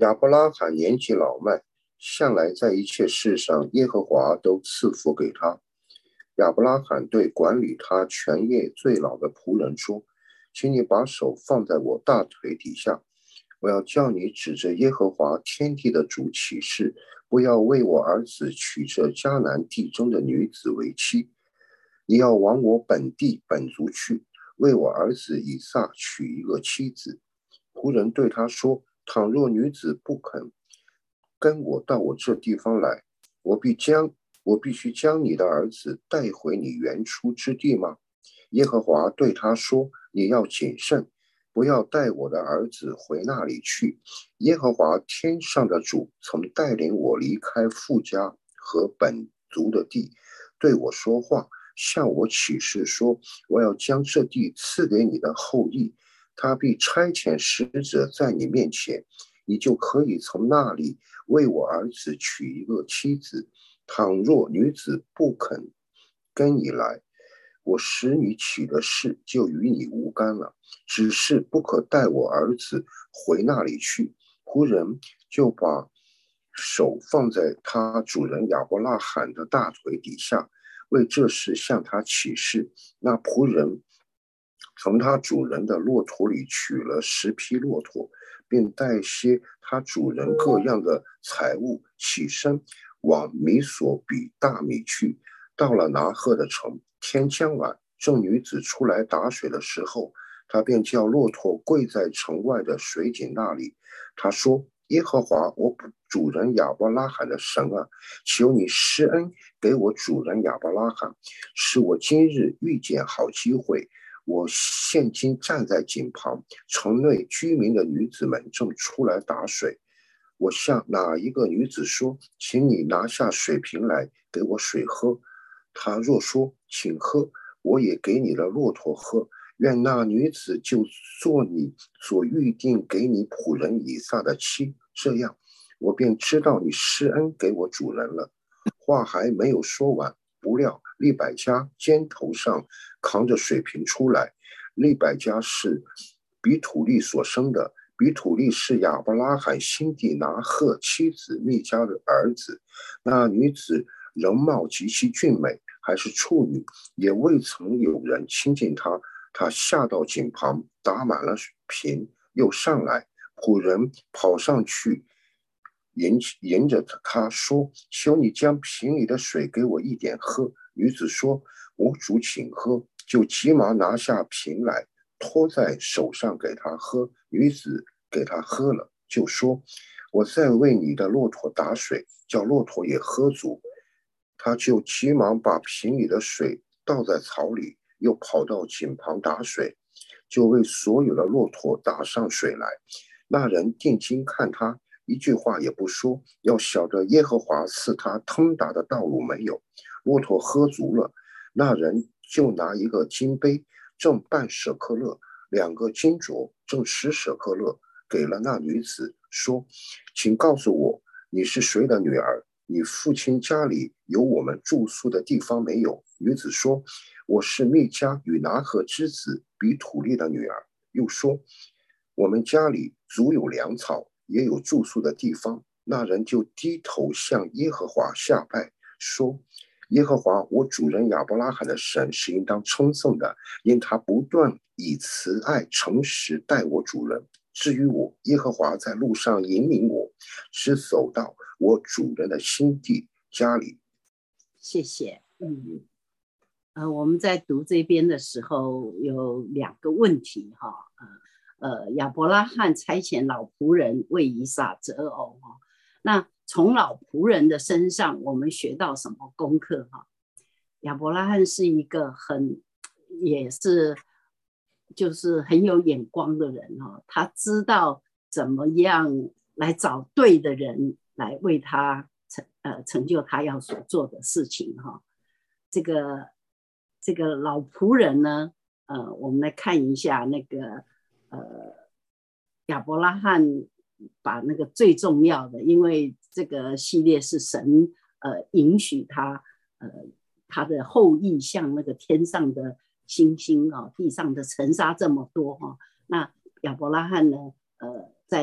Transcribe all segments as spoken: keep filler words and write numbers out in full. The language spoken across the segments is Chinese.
亚伯拉罕年纪老迈，向来在一切事上耶和华都赐福给他。亚伯拉罕对管理他全业最老的仆人说：请你把手放在我大腿底下，我要叫你指着耶和华天地的主起誓，不要为我儿子娶这迦南地中的女子为妻。你要往我本地本族去，为我儿子以撒娶一个妻子。仆人对他说：倘若女子不肯跟我到我这地方来，我必将我必须将你的儿子带回你原出之地吗？耶和华对他说：你要谨慎，不要带我的儿子回那里去。耶和华天上的主曾带领我离开父家和本族的地，对我说话，向我起誓说：我要将这地赐给你的后裔，他必差遣使者在你面前，你就可以从那里为我儿子娶一个妻子。倘若女子不肯跟你来，我使你起的事就与你无干了，只是不可带我儿子回那里去。仆人就把手放在他主人亚伯拉罕的大腿底下，为这事向他起誓。那仆人从他主人的骆驼里取了十匹骆驼，并带些他主人各样的财物，起身往米索比大米去。到了拿鹤的城，天将晚，众女子出来打水的时候，他便叫骆驼跪在城外的水井那里。他说：耶和华我主人亚伯拉罕的神啊，求你施恩给我主人亚伯拉罕，使我今日遇见好机会。我现今站在井旁，城内居民的女子们正出来打水。我向哪一个女子说：请你拿下水瓶来给我水喝。她若说：请喝，我也给你的骆驼喝。愿那女子就做你所预定给你仆人以撒的妻，这样我便知道你施恩给我主人了。话还没有说完，不料利百加肩头上扛着水瓶出来。利百加是比土利所生的，比土利是亚伯拉罕兄弟拿鹤妻子密加的儿子。那女子容貌极其俊美，还是处女，也未曾有人亲近她。她下到井旁，打满了瓶，又上来。仆人跑上去迎迎着她说：求你将瓶里的水给我一点喝。女子说：我主请喝。就急忙拿下瓶来，托在手上给他喝。女子给他喝了，就说：我再为你的骆驼打水，叫骆驼也喝足。他就急忙把瓶里的水倒在槽里，又跑到井旁打水，就为所有的骆驼打上水来。那人定睛看他，一句话也不说，要晓得耶和华赐他通达的道路没有。骆驼喝足了，那人就拿一个金杯，正半舍克勒，两个金镯，正十舍克勒，给了那女子，说：请告诉我，你是谁的女儿？你父亲家里有我们住宿的地方没有？女子说：我是密加与拿鹤之子比土利的女儿。又说：我们家里足有粮草，也有住宿的地方。那人就低头向耶和华下拜，说：耶和华我主人亚伯拉罕的神是应当称颂的，因他不断以慈爱诚实待我主人。至于我，耶和华在路上引领我，直走到我主人的新地家里。 谢谢。嗯，呃，我们在读这边的时候有两个问题哈。呃，亚伯拉罕差遣老仆人为以撒择偶哈。那从老仆人的身上，我们学到什么功课哈？亚伯拉罕是一个很，也是就是很有眼光的人哈，他知道怎么样来找对的人来为他成呃成就他要所做的事情哈。这个这个老仆人呢，呃，我们来看一下那个呃亚伯拉罕把那个最重要的，因为这个系列是神呃允许他呃他的后裔像那个天上的星星啊，地上的尘沙这么多哈。那亚伯拉罕呢，呃，在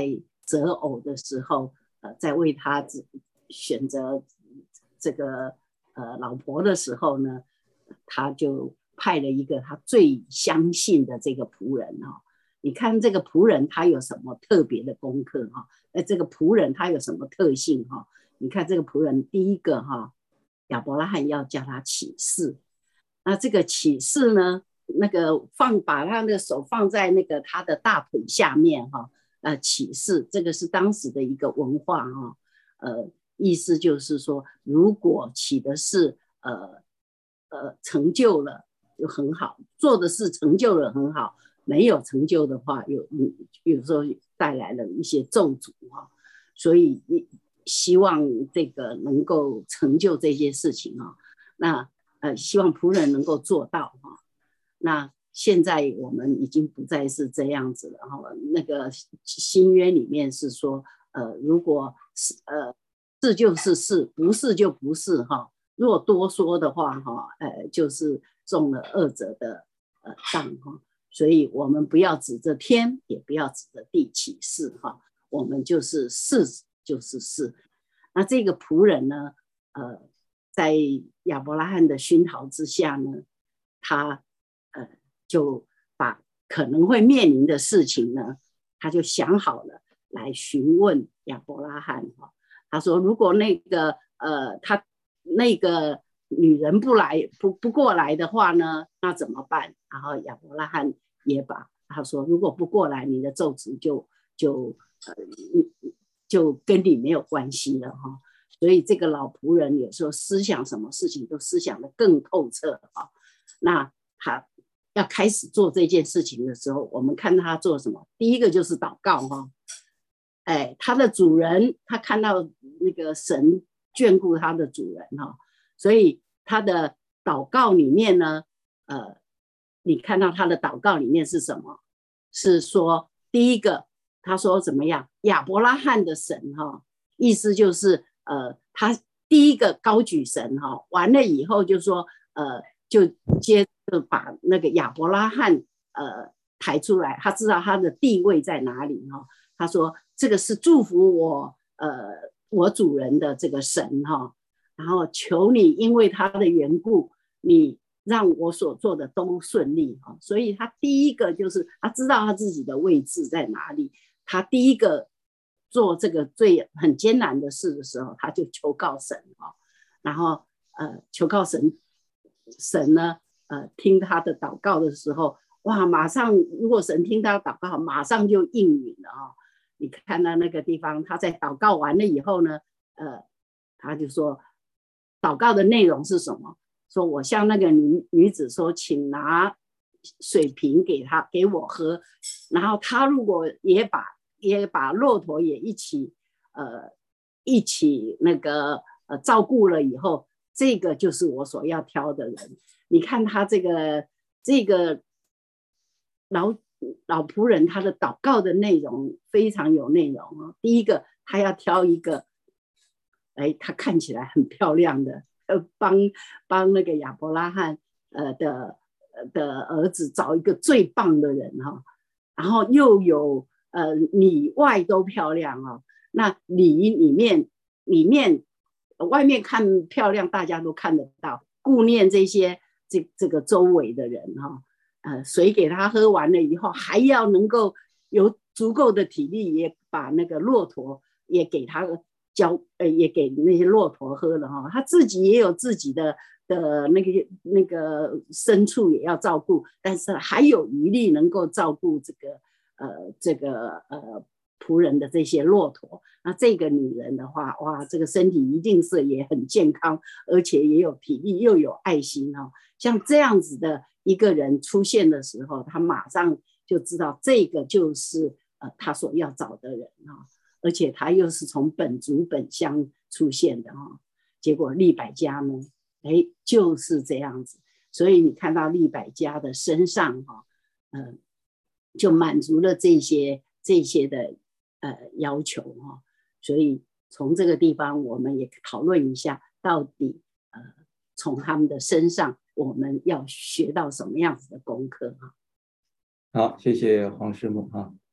择偶的时候，呃，在为他选择这个呃老婆的时候呢，他就派了一个他最相信的这个仆人哈、哦。你看这个仆人他有什么特别的功课哈？那这个仆人他有什么特性哈？你看这个仆人第一个哈，亚伯拉罕要叫他起誓，那这个起誓呢，那个放把他的手放在那个他的大腿下面哈，呃，起誓，这个是当时的一个文化哈，呃，意思就是说，如果起的事呃呃成就了就很好，做的事成就了很好。没有成就的话，有有时候带来了一些咒诅哈，所以希望这个能够成就这些事情哈。那呃，希望仆人能够做到哈。那现在我们已经不再是这样子了哈。那个新约里面是说，呃，如果是呃是就是是，不是就不是哈。如果多说的话哈，呃，就是中了二者的呃当哈。所以我们不要指着天，也不要指着地起誓哈，我们就是是就是是。那这个仆人呢，呃，在亚伯拉罕的熏陶之下呢，他呃就把可能会面临的事情呢，他就想好了来询问亚伯拉罕哈。他说，如果那个呃他那个女人不来不不过来的话呢，那怎么办？然后亚伯拉罕也把他说，如果不过来，你的咒诅就就呃就跟你没有关系了哈。所以这个老仆人有时候思想什么事情都思想得更透彻哈。那他要开始做这件事情的时候，我们看他做什么？第一个就是祷告哈。哎，他的主人他看到那个神眷顾他的主人哈，所以他的祷告里面呢，呃，你看到他的祷告里面是什么？是说第一个，他说怎么样？亚伯拉罕的神哈，意思就是呃，他第一个高举神哈，完了以后就说呃，就接着把那个亚伯拉罕呃抬出来，他知道他的地位在哪里哈。他说这个是祝福我呃我主人的这个神哈，然后求你因为他的缘故，你让我所做的都顺利哈。所以他第一个就是他知道他自己的位置在哪里，他第一个做这个最很艰难的事的时候，他就求告神哈，然后呃求告神，神呢呃听他的祷告的时候，哇，马上如果神听他祷告，马上就应允了啊。你看到那个地方，他在祷告完了以后呢，呃，他就说，祷告的内容是什么？说我向那个女女子说，请拿水瓶给他给我喝，然后他如果也把也把骆驼也一起呃一起那个呃照顾了以后，这个就是我所要挑的人。你看他这个这个老老仆人他的祷告的内容非常有内容哦。第一个，他要挑一个，哎，他看起来很漂亮的，呃，帮帮那个亚伯拉罕呃的的儿子找一个最棒的人哈、哦，然后又有呃里外都漂亮哦。那里里面里面外面看漂亮，大家都看得到，顾念这些这这个周围的人哈、哦。呃，水给他喝完了以后，还要能够有足够的体力，也把那个骆驼也给他浇，呃，也给那些骆驼喝了哈。他自己也有自己的的那个那个牲畜也要照顾，但是还有余力能够照顾这个呃这个呃仆人的这些骆驼。那这个女人的话，哇，这个身体一定是也很健康，而且也有体力，又有爱心哈、哦。像这样子的一个人出现的时候，他马上就知道这个就是呃他所要找的人哈、哦，而且他又是从本族本乡出现的哈、哦。结果利百加呢，哎，就是这样子，所以你看到利百加的身上哈、哦，呃，就满足了这些这些的呃要求哈、哦。所以从这个地方，我们也讨论一下，到底呃从他们的身上。我们要学到什么样子的功课哈？ 好，谢谢黄师母哈。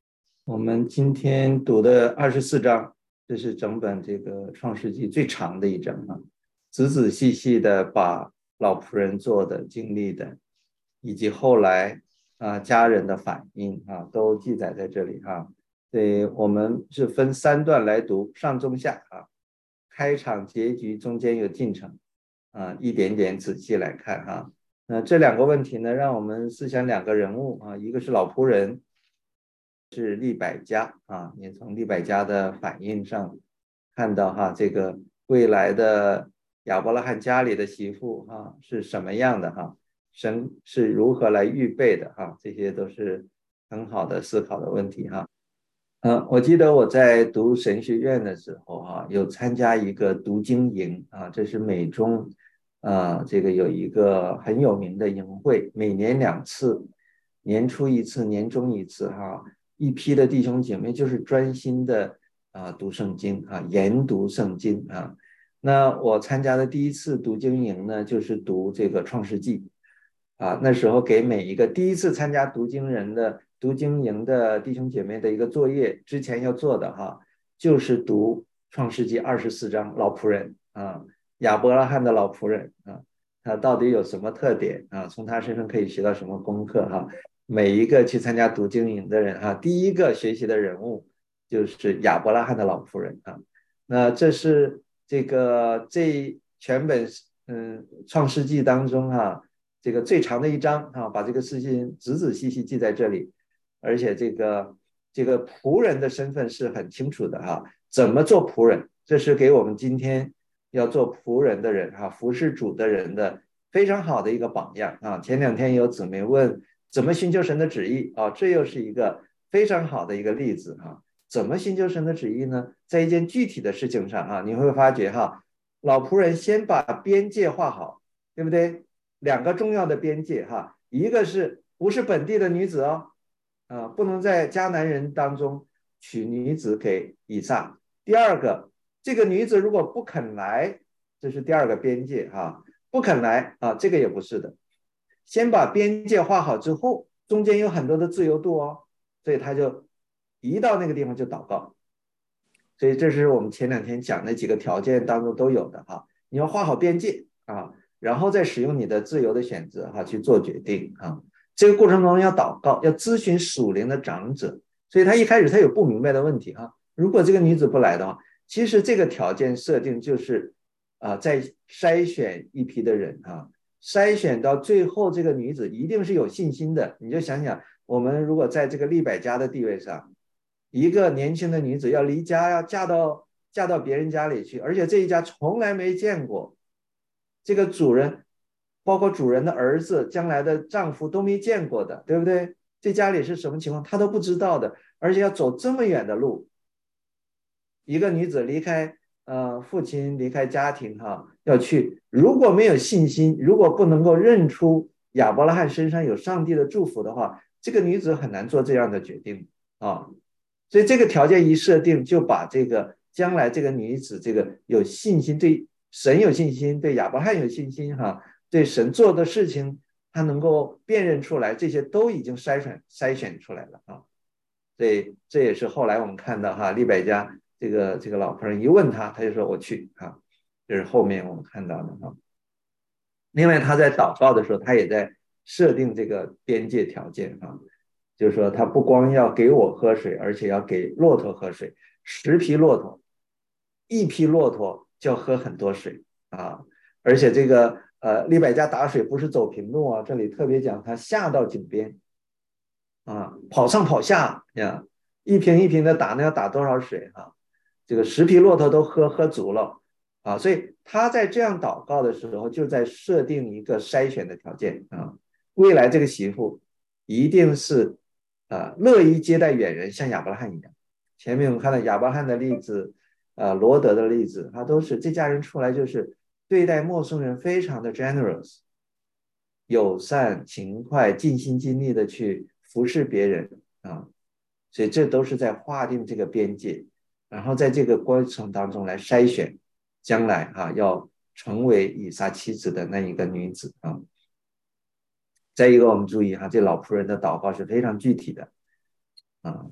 我们今天读的二十四章，这是整本这个创世纪最长的一章啊，仔仔细细的把老仆人做的、经历的，以及后来啊家人的反应啊，都记载在这里啊。所以我们是分三段来读，上中下啊，开场、结局中间有进程啊，一点点仔细来看哈。那这两个问题呢，让我们思想两个人物啊，一个是老仆人。是利百加啊，你从利百加的反应上看到哈，这个未来的亚伯拉罕家里的媳妇哈是什么样的哈，神是如何来预备的哈，这些都是很好的思考的问题哈。嗯，我记得我在读神学院的时候哈，有参加一个读经营啊，这是美中啊，这个有一个很有名的营会，每年两次，年初一次，年终一次哈。一批的弟兄姐妹就是专心的啊读圣经啊，研读圣经啊。那我参加的第一次读经营呢，就是读这个创世纪啊。那时候给每一个第一次参加读经人的读经营的弟兄姐妹的一个作业，之前要做的哈，就是读创世纪二十四章老仆人啊，亚伯拉罕的老仆人啊，他到底有什么特点啊？从他身上可以学到什么功课哈？每一个去参加读经营的人哈，第一个学习的人物就是亚伯拉罕的老仆人啊。那这是这个这全本嗯创世纪当中哈，这个最长的一章啊，把这个事情仔仔细细记在这里，而且这个这个仆人的身份是很清楚的哈，怎么做仆人，这是给我们今天要做仆人的人哈，服侍主的人的非常好的一个榜样啊。前两天有姊妹问怎么寻求神的旨意啊，这又是一个非常好的一个例子啊。怎么寻求神的旨意呢？在一件具体的事情上啊，你会发觉哈，老仆人先把边界画好，对不对？两个重要的边界哈，一个是不是本地的女子哦，啊，不能在迦南人当中娶女子给以撒。第二个，这个女子如果不肯来，这是第二个边界哈，不肯来啊，这个也不是的。先把边界画好之后，中间有很多的自由度哦，所以他就一到那个地方就祷告。所以这是我们前两天讲的几个条件当中都有的哈，你要画好边界啊，然后再使用你的自由的选择哈去做决定啊。这个过程中要祷告，要咨询属灵的长者。所以他一开始他有不明白的问题哈，如果这个女子不来的话，其实这个条件设定就是啊，在筛选一批的人啊。筛选到最后，这个女子一定是有信心的。你就想想，我们如果在这个利百加的地位上，一个年轻的女子要离家，要嫁到嫁到别人家里去，而且这一家从来没见过，这个主人，包括主人的儿子、将来的丈夫都没见过的，对不对？这家里是什么情况，她都不知道的，而且要走这么远的路，一个女子离开。呃，父亲离开家庭哈，要去，如果没有信心，如果不能够认出亚伯拉罕身上有上帝的祝福的话，这个女子很难做这样的决定啊。所以这个条件一设定，就把这个将来这个女子这个有信心，对神有信心，对亚伯拉罕有信心哈，对神做的事情，她能够辨认出来，这些都已经筛选筛选出来了啊。所以这也是后来我们看到哈，利百加。这个这个老仆人一问他，他就说我去啊，这是后面我们看到的啊。另外他在祷告的时候，他也在设定这个边界条件啊，就是说他不光要给我喝水，而且要给骆驼喝水，十匹骆驼，一匹骆驼就要喝很多水啊，而且这个呃利百加打水不是走平路啊，这里特别讲他下到井边啊，跑上跑下呀，一瓶一瓶的打，那要打多少水啊？这个十匹骆驼都喝喝足了啊，所以他在这样祷告的时候，就在设定一个筛选的条件啊，未来这个媳妇一定是啊乐意接待远人，像亚伯拉罕一样。前面我们看到亚伯拉罕的例子，啊罗德的例子，他都是这家人出来就是对待陌生人非常的 generous， 友善、勤快、尽心尽力的去服侍别人啊，所以这都是在划定这个边界。然后在这个过程当中来筛选将来啊要成为以撒妻子的那一个女子啊。再一个我们注意哈，这老仆人的祷告是非常具体的啊，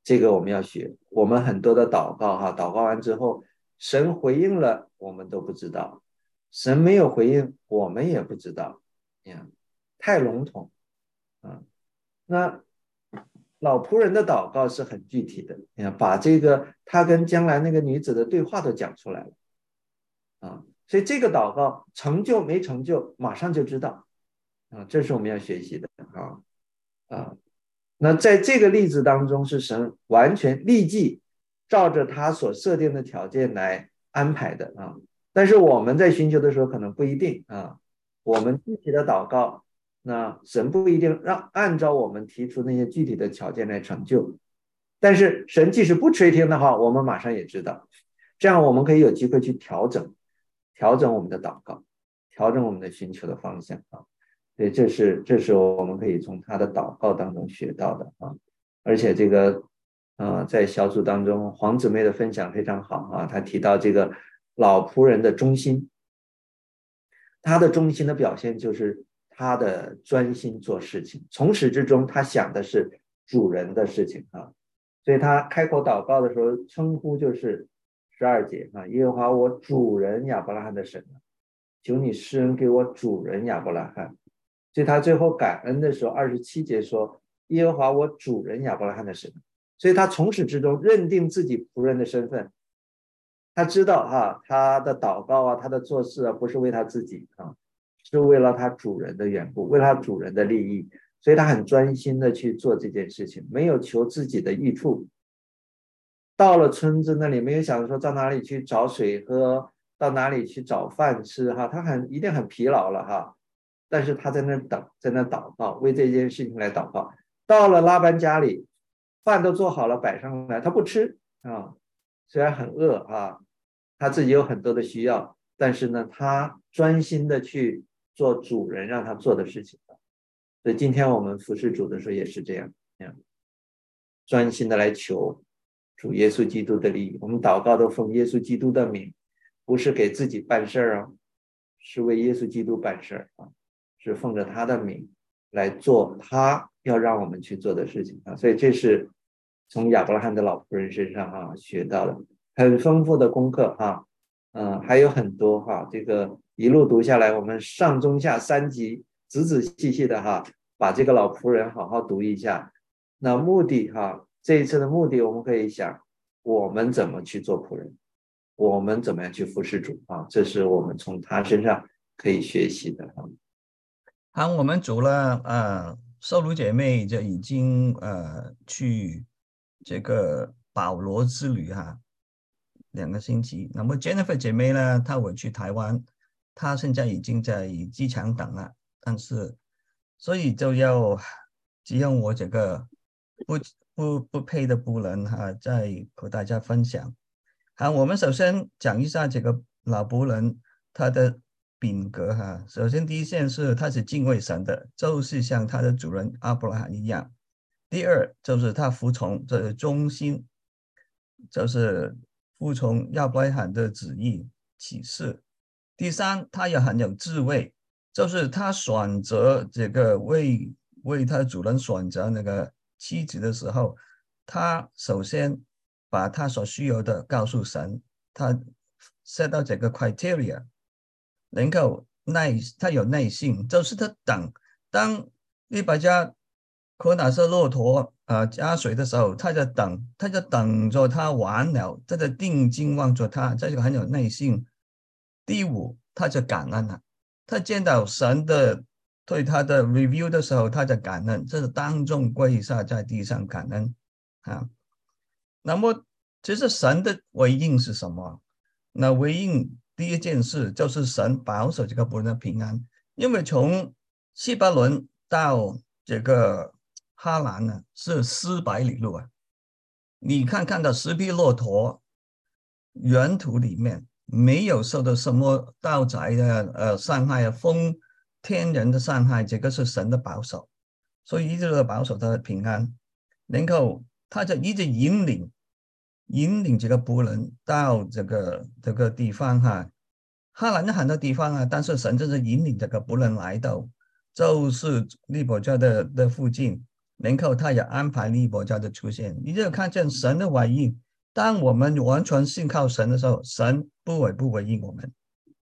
这个我们要学。我们很多的祷告哈，祷告完之后，神回应了，我们都不知道；神没有回应，我们也不知道。呀，太笼统啊。那老仆人的祷告是很具体的，你看，把这个他跟将来那个女子的对话都讲出来了啊。所以这个祷告成就没成就，马上就知道啊，这是我们要学习的啊啊。那在这个例子当中，是神完全立即照着他所设定的条件来安排的啊。但是我们在寻求的时候可能不一定啊，我们具体的祷告，那神不一定让按照我们提出那些具体的条件来成就。但是神即使不垂听的话，我们马上也知道，这样我们可以有机会去调整调整我们的祷告，调整我们的寻求的方向啊。对，这是这是我们可以从他的祷告当中学到的啊。而且这个呃，在小组当中，黄姊妹的分享非常好啊，她提到这个老仆人的忠心，他的忠心的表现就是他的专心做事情，从始至终他想的是主人的事情啊。所以他开口祷告的时候，称呼就是十二节啊，耶和华我主人亚伯拉罕的神，求你施恩给我主人亚伯拉罕。所以他最后感恩的时候，二十七节说耶和华我主人亚伯拉罕的神。所以他从始至终认定自己仆人的身份，他知道哈，他的祷告啊，他的做事啊，不是为他自己啊，是为了他主人的缘故，为了他主人的利益。所以他很专心的去做这件事情，没有求自己的益处。到了村子那里，没有想说到哪里去找水喝，到哪里去找饭吃哈，他很一定很疲劳了哈。但是他在那等，在那祷告，为这件事情来祷告。到了拉班家里，饭都做好了摆上来，他不吃啊，虽然很饿啊，他自己有很多的需要，但是呢，他专心的去做主人让他做的事情。所以今天我们服侍主的时候也是这样，专心的来求主耶稣基督的利益。我们祷告都奉耶稣基督的名，不是给自己办事啊，是为耶稣基督办事啊，是奉着他的名来做他要让我们去做的事情啊。所以这是从亚伯拉罕的老仆人身上啊学到的很丰富的功课啊，嗯，还有很多哈，这个一路读下来，我们上中下三集仔仔细细的哈，把这个老仆人好好读一下。那目的哈，这一次的目的，我们可以想，我们怎么去做仆人，我们怎么样去服侍主啊？这是我们从他身上可以学习的。 好，我们组了呃，受鲁姐妹就已经呃去这个保罗之旅哈，两个星期。那么 Jennifer 姐妹呢，她回去台湾，她现在已经在机场等了。但是，所以就要只有我这个不不不配的仆人哈，再和大家分享。好，我们首先讲一下这个老仆人他的品格哈。首先第一件是他是敬畏神的，就是像他的主人阿伯拉罕一样。第二就是他服从，这是忠心，就是服从亚伯拉罕的旨意启示。第三，他也很有智慧。就是他选择这个为为他主人选择那个妻子的时候，他首先把他所需要的告诉神，他 set 到这个 criteria， 能够耐，他有耐性，就是他等，当利百加可拿瑟骆驼啊加水的时候，他就等，他就等着他完了，他就定睛望着他，这个很有耐性。第五，他就感恩了。他见到神的对他的 review 的时候，他就感恩，这是当众跪下在地上感恩啊。那么其实神的回应是什么？那回应第一件事就是神保守这个仆人的平安，因为从希伯伦到这个哈兰呢是四百里路啊。你看看到十匹骆驼，原图里面没有受到什么盗贼的呃伤害啊，风天人的伤害，这个是神的保守，所以一直的保守他的平安，然后他就一直引领引领这个仆人到这个这个地方哈。哈兰有很多地方啊，但是神就是引领这个仆人来到，就是利百加的的附近， 然后他也安排利伯家的出现，你就看见神的回应。当我们完全信靠神的时候，神不会不回应我们。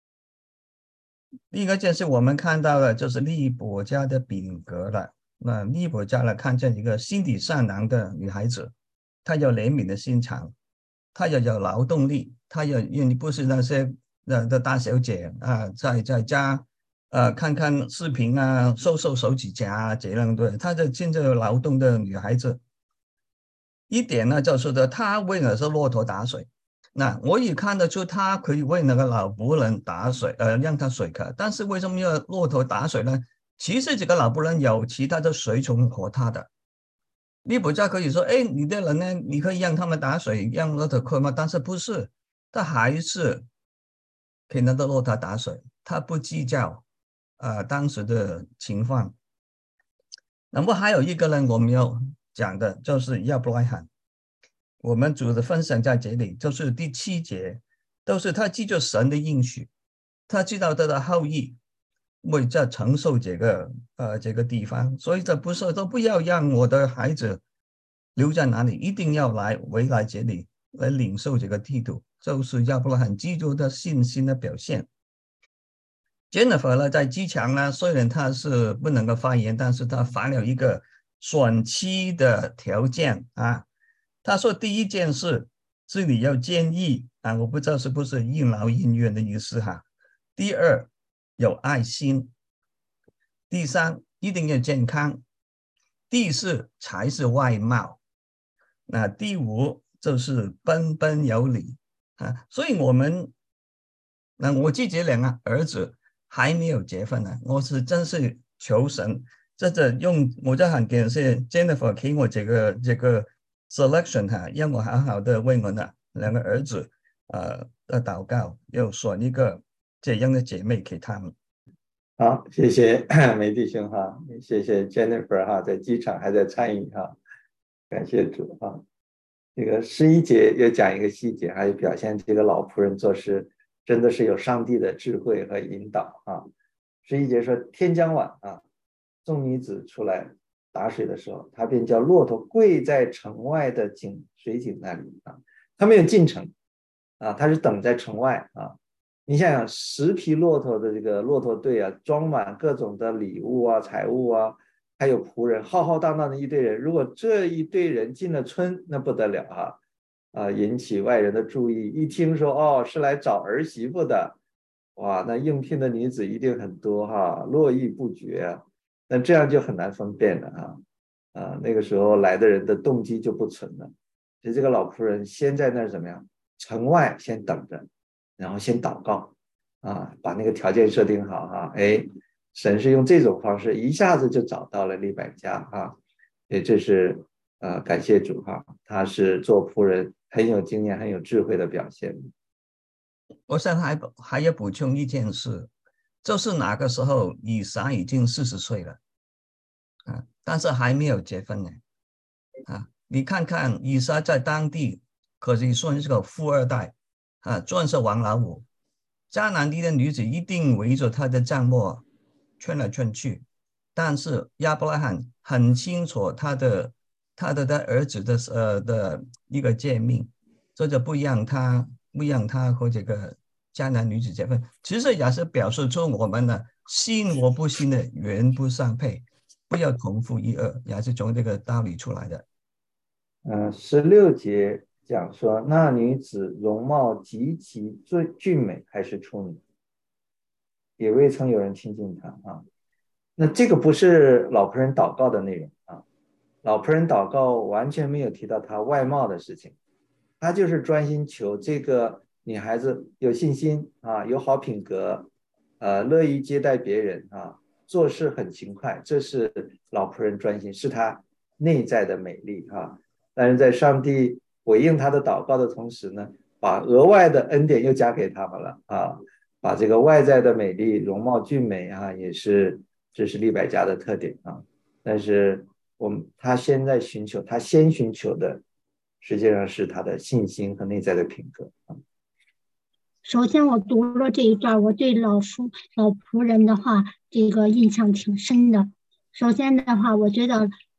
另一个件事我们看到的就是利伯家的品格了。那利伯家呢，看见一个心地善良的女孩子，她有怜悯的心肠，她也有劳动力，她也愿意不是那些的的大小姐啊，在在家呃看看视频啊，瘦瘦手指甲啊这样的，她就现在有劳动的女孩子。一点呢，就是的，她为了是骆驼打水。那我也看得出他可以为那个老仆人打水，呃，让他水喝。但是为什么要骆驼打水呢？其实这个老仆人有其他的水虫和他的。利伯家可以说，哎，你的人呢，你可以让他们打水，让骆驼喝吗？但是不是，他还是给那个骆驼打水，他不计较呃当时的情况。那么还有一个人我们要讲的就是亚伯拉罕。我们主的分享在这里，就是第七节，都是他记住神的应许，他知道他的后裔会在承受这个呃这个地方，所以这不是都不要让我的孩子留在哪里，一定要来回来这里来领受这个地图，就是亚伯拉罕基督的信心的表现。Jennifer 呢，在机场呢，虽然他是不能够发言，但是他发了一个选妻的条件啊。他说第一件事，这里要建议啊，我不知道是不是应劳应怨的意思哈。第二，有爱心。第三，一定要健康。第四才是外貌。那第五就是彬彬有礼啊。所以我们，那我自己两个儿子还没有结婚呢，我是真是求神，这这用我就很感谢 Jennifer 给我这个这个。selection 哈，让我好好的为我的两个儿子呃的祷告，又选一个这样的姐妹给他们。 好，谢谢梅弟兄哈，谢谢 Jennifer 哈，在机场还在参与哈，感谢主哈。这个十一节又讲一个细节，还有表现这个老仆人做事真的是有上帝的智慧和引导啊。十一节说天将晚啊，众女子出来打水的时候，他便叫骆驼跪在城外的井水井那里啊，他没有进城啊，他是等在城外啊。你想想，十匹骆驼的这个骆驼队啊，装满各种的礼物啊、财物啊，还有仆人，浩浩荡荡的一队人。如果这一队人进了村，那不得了哈啊，引起外人的注意。一听说哦是来找儿媳妇的，哇，那应聘的女子一定很多哈，络绎不绝啊。那这样就很难分辨了啊，啊，那个时候来的人的动机就不纯了。所以这个老仆人先在那儿怎么样？城外先等着，然后先祷告啊，把那个条件设定好啊。哎，神是用这种方式一下子就找到了利百加啊，也这是呃感谢主哈，他是做仆人很有经验、很有智慧的表现。 我想还还要补充一件事。就是那个时候以撒已经四十岁了啊，但是还没有结婚呢啊。你看看以撒在当地可以算是个富二代啊，钻石王老五。迦南地的女子一定围着他的帐幕圈来圈去，但是亚伯拉罕很清楚他的他的他儿子的呃的一个诫命，这就不让他不让他和这个迦南女子结婚，其实也是表示出我们的信和不信的原不相配，不要同父异儿，也是从这个道理出来的。 嗯，十六节讲说，那女子容貌极其俊美，还是处女，也未曾有人亲近她啊。那这个不是老仆人祷告的内容啊，老仆人祷告完全没有提到她外貌的事情，他就是专心求这个女孩子有信心啊，有好品格，呃，乐于接待别人啊，做事很勤快，这是老仆人专心，是他内在的美丽啊。但是在上帝回应他的祷告的同时呢，把额外的恩典又加给他们了啊，把这个外在的美丽、容貌俊美啊，也是这是利百加的特点啊。但是我们他现在寻求，他先寻求的实际上是他的信心和内在的品格啊。 首先我读了这一段，我对老夫老仆人的话这个印象挺深的。首先的话，我觉得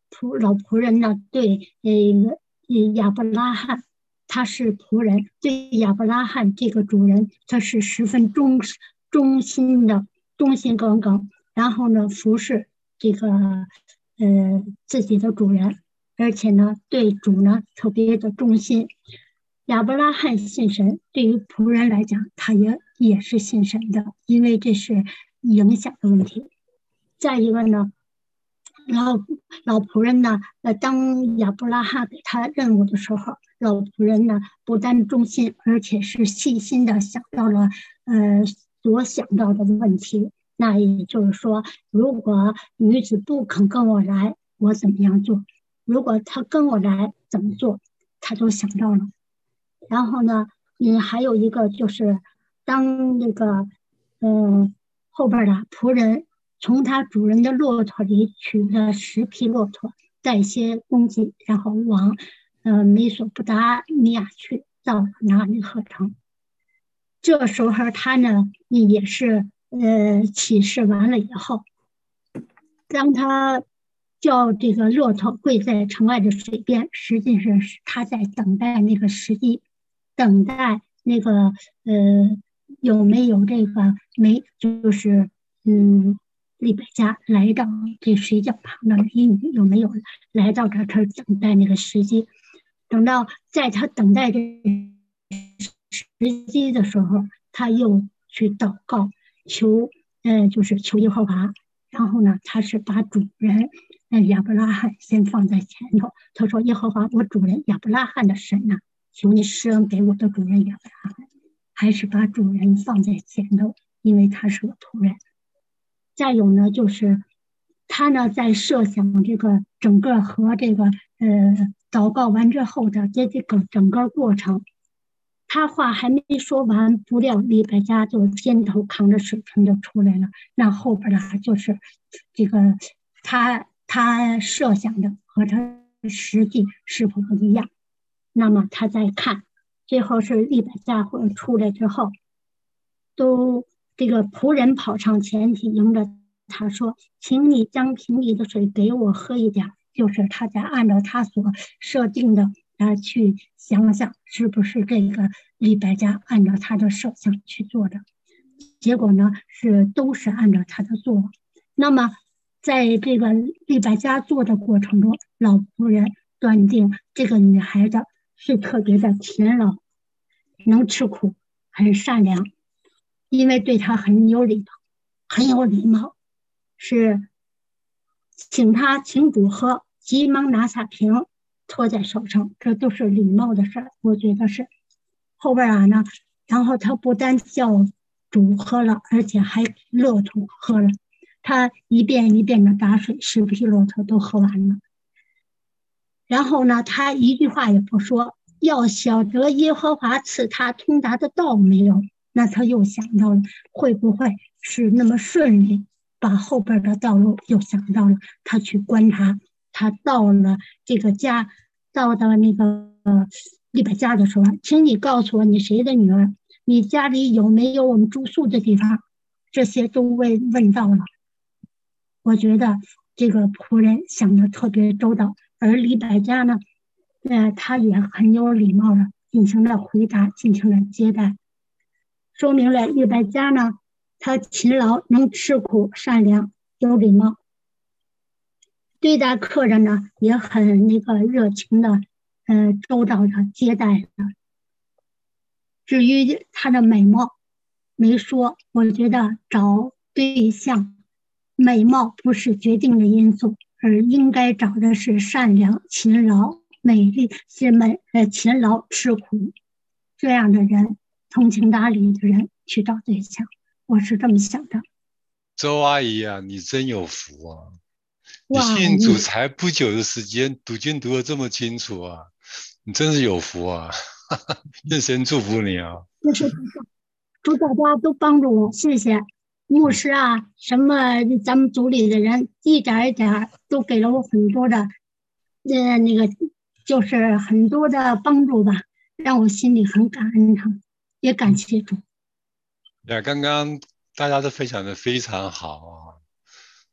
仆老仆人呢对呃亚伯拉罕，他是仆人，对亚伯拉罕这个主人，他是十分忠忠心的，忠心耿耿，然后呢服侍这个呃自己的主人，而且呢对主呢特别的忠心。亚伯拉罕信神，对于仆人来讲，他也也是信神的，因为这是影响的问题。再一个呢，老老仆人呢，呃，当亚伯拉罕给他任务的时候，老仆人呢不但忠心，而且是细心的想到了呃所想到的问题。那也就是说，如果女子不肯跟我来，我怎么样做？如果她跟我来，怎么做？他都想到了。然后呢，嗯，还有一个就是，当那个，嗯，后边的仆人从他主人的骆驼里取了十匹骆驼，带一些供给，然后往，呃，美索不达米亚去，到拿尼河城。这时候他呢，也是，呃，起事完了以后，当他叫这个骆驼跪在城外的水边，实际上是他在等待那个时机。等待那个呃有没有这个没就是嗯利百加来到这水脚旁的美女有没有来到这儿，他等待那个时机。等到在他等待这时机的时候，他又去祷告求呃就是求耶和华。然后呢，他是把主人呃亚伯拉罕先放在前头。他说：“耶和华，我主人亚伯拉罕的神呐、啊。”求你施恩给我的主人亚伯拉罕，还是把主人放在前头，因为他是我仆人。再有呢，就是他呢在设想这个整个和这个呃祷告完之后的这这个整个过程，他话还没说完，不料利百加就肩头扛着水瓶就出来了。那后边的就是这个他他设想的和他实际是否不一样。那么他再看，最后是利百加出来之后，都这个仆人跑上前去迎着他说：“请你将瓶里的水给我喝一点。”就是他在按照他所设定的来去想想，是不是这个利百加按照他的设想去做的。结果呢，是都是按照他的做。那么在这个利百加做的过程中，老仆人断定这个女孩子是特别的勤劳，能吃苦，很善良，因为对他很有礼貌，很有礼貌，是请他请主喝，急忙拿下瓶托在手上，这都是礼貌的事儿。我觉得是后边啊呢，然后他不但叫主喝了，而且还骆驼喝了，他一遍一遍的打水，十匹骆驼都喝完了。然后呢，他一句话也不说，要晓得耶和华赐他通达的道没有。那他又想到了，会不会是那么顺利，把后边的道路又想到了。他去观察，他到了这个家，到了那个利百加的时候，请你告诉我你谁的女儿，你家里有没有我们住宿的地方，这些都问问到了。我觉得这个仆人想的特别周到。而利百加呢，呃，他也很有礼貌的进行了回答，进行了接待，说明了利百加呢，他勤劳，能吃苦，善良，有礼貌，对待客人呢也很那个热情的，呃，周到的接待的。至于他的美貌，没说，我觉得找对象，美貌不是决定的因素。而应该找的是善良、勤劳、美丽、是美呃勤劳、吃苦这样的人，通情达理的人去找对象，我是这么想的。 周阿姨啊，你真有福啊！你信主才不久的时间，读经读得这么清楚啊，你真是有福啊！愿神祝福你啊！ 谢谢，祝大家都帮助我，谢谢。牧师啊，什么咱们组里的人一点一点都给了我很多的，呃，那个就是很多的帮助吧，让我心里很感恩他，也感谢主。 呀，刚刚大家都分享的非常好啊，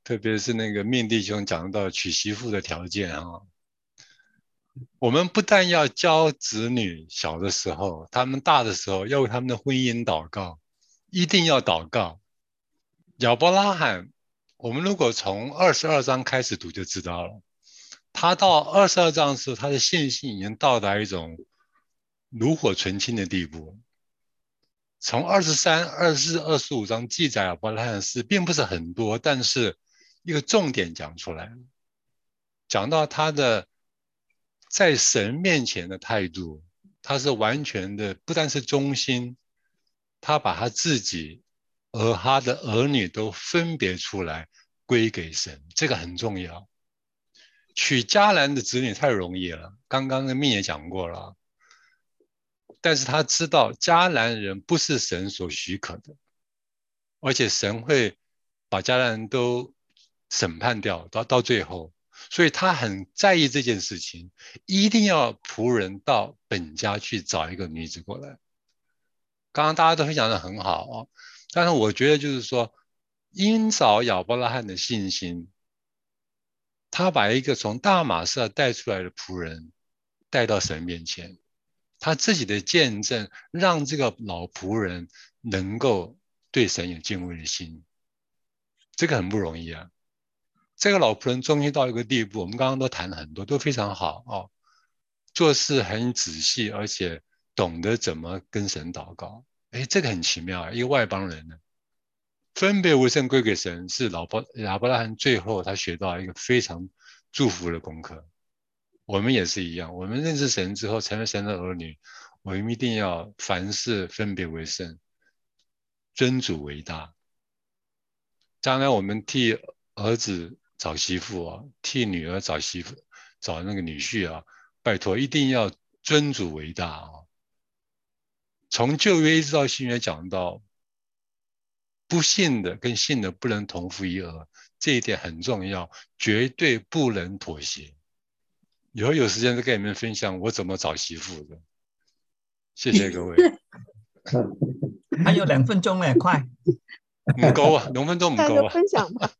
特别是那个命弟兄讲到娶媳妇的条件啊，我们不但要教子女小的时候，他们大的时候要为他们的婚姻祷告，一定要祷告。亚伯拉罕，我们如果从二十二章开始读就知道了，他到二十二章的时候，他的信心已经到达一种炉火纯青的地步。从二十三、二十四、二十五章记载亚伯拉罕的事并不是很多，但是一个重点讲出来，讲到他的在神面前的态度，他是完全的，不但是忠心，他把他自己和他的儿女都分别出来归给神，这个很重要。娶迦南的子女太容易了，刚刚的命也讲过了，但是他知道迦南人不是神所许可的，而且神会把迦南人都审判掉，到到最后，所以他很在意这件事情，一定要仆人到本家去找一个女子过来。刚刚大家都分享得很好哦，但是我觉得就是说，因着亚伯拉罕的信心，他把一个从大马色带出来的仆人带到神面前，他自己的见证让这个老仆人能够对神有敬畏的心，这个很不容易啊。这个老仆人忠心到一个地步，我们刚刚都谈了很多，都非常好哦，做事很仔细，而且懂得怎么跟神祷告。哎，这个很奇妙啊，一个外邦人呢，分别为圣归给神，是老伯亚伯拉罕最后他学到一个非常祝福的功课。我们也是一样，我们认识神之后成为神的儿女，我们一定要凡事分别为圣，尊主为大。将来我们替儿子找媳妇啊，替女儿找媳妇，找那个女婿啊，拜托一定要尊主为大啊。从旧约一直到新约讲到，不信的跟信的不能同父一儿，这一点很重要，绝对不能妥协。以后有时间再跟你们分享我怎么找媳妇的。谢谢各位。 还有两分钟嘞，快！ 唔够啊，两分钟唔够啊。 分享吧。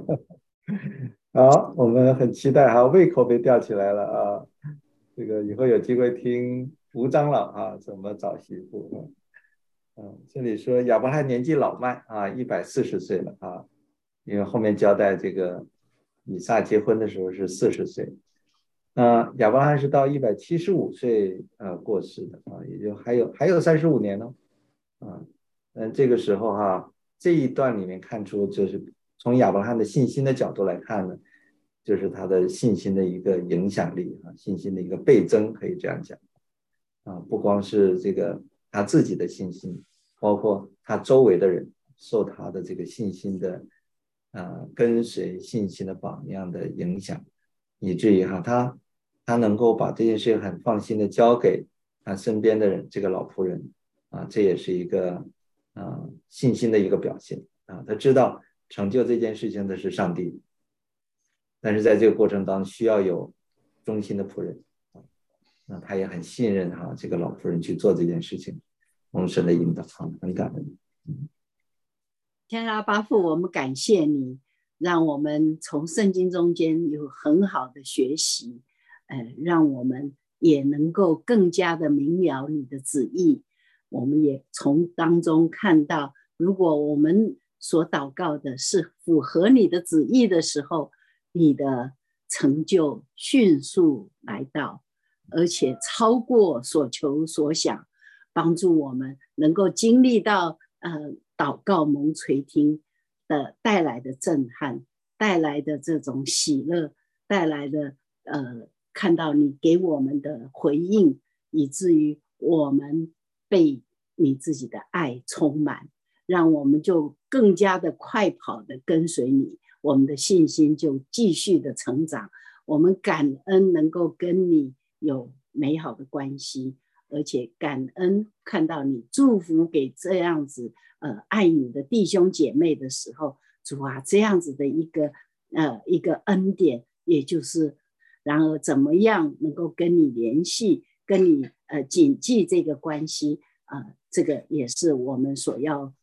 好，我们很期待哈，胃口被吊起来了啊！这个以后有机会听吴长老啊怎么找媳妇。嗯，这里说亚伯拉罕年纪老迈啊，一百四十岁了啊，因为后面交代这个以撒结婚的时候是四十岁。呃，亚伯拉罕是到一百七十五岁呃过世的啊，也就还有还有三十五年呢。啊，嗯，这个时候哈、啊，这一段里面看出就是从亚伯拉罕的信心的角度来看呢，就是他的信心的一个影响力啊，信心的一个倍增，可以这样讲啊，不光是这个他自己的信心，包括他周围的人受他的这个信心的啊跟随信心的榜样的影响，以至于哈、啊、他他能够把这件事很放心的交给他身边的人，这个老仆人啊，这也是一个啊信心的一个表现啊，他知道成就这件事情的是上帝，但是在这个过程当中需要有忠心的仆人。那他也很信任哈、啊、这个老仆人去做这件事情，蒙神的引导，很感恩。 天阿爸父，我们感谢你，让我们从圣经中间有很好的学习，呃，让我们也能够更加的明了你的旨意。我们也从当中看到，如果我们所祷告的是符合你的旨意的时候，你的成就迅速来到，而且超过所求所想，帮助我们能够经历到呃祷告蒙垂听的带来的震撼，带来的这种喜乐，带来的呃看到你给我们的回应，以至于我们被你自己的爱充满，让我们就更加的快跑的跟随你，我们的信心就继续的成长。我们感恩能够跟你有美好的关系，而且感恩看到你祝福给这样子呃爱你的弟兄姐妹的时候，主啊，这样子的一个呃一个恩典，也就是然而怎么样能够跟你联系，跟你呃谨记这个关系，呃这个也是我们所要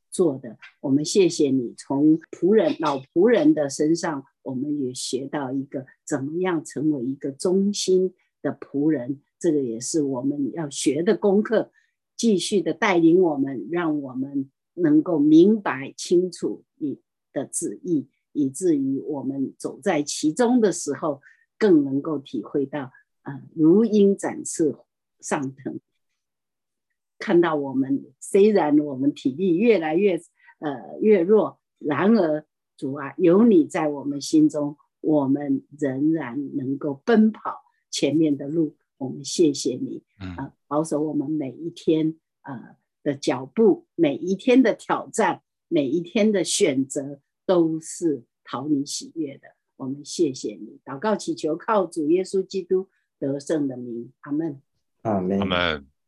做的。我们谢谢你，从仆人老仆人的身上，我们也学到一个怎么样成为一个忠心的仆人，这个也是我们要学的功课，继续的带领我们，让我们能够明白清楚你的旨意，以至于我们走在其中的时候，更能够体会到呃，如鹰展翅上腾。看到我们虽然我们体力越来越呃越弱，然而主啊，有你在我们心中，我们仍然能够奔跑前面的路。我们谢谢你，呃、保守我们每一天呃的脚步，每一天的挑战，每一天的选择，都是讨你喜悦的。我们谢谢你，祷告祈求靠主耶稣基督得胜的名，阿们。 阿们。 阿们。